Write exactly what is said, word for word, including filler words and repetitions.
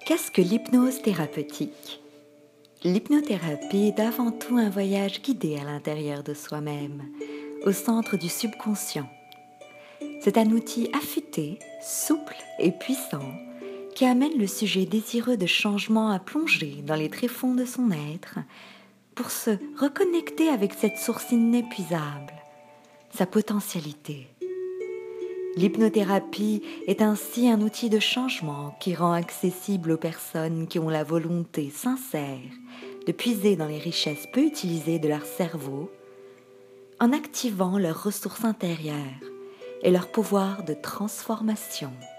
Qu'est-ce que l'hypnose thérapeutique? L'hypnothérapie est avant tout un voyage guidé à l'intérieur de soi-même, au centre du subconscient. C'est un outil affûté, souple et puissant qui amène le sujet désireux de changement à plonger dans les tréfonds de son être pour se reconnecter avec cette source inépuisable, sa potentialité. L'hypnothérapie est ainsi un outil de changement qui rend accessible aux personnes qui ont la volonté sincère de puiser dans les richesses peu utilisées de leur cerveau en activant leurs ressources intérieures et leur pouvoir de transformation.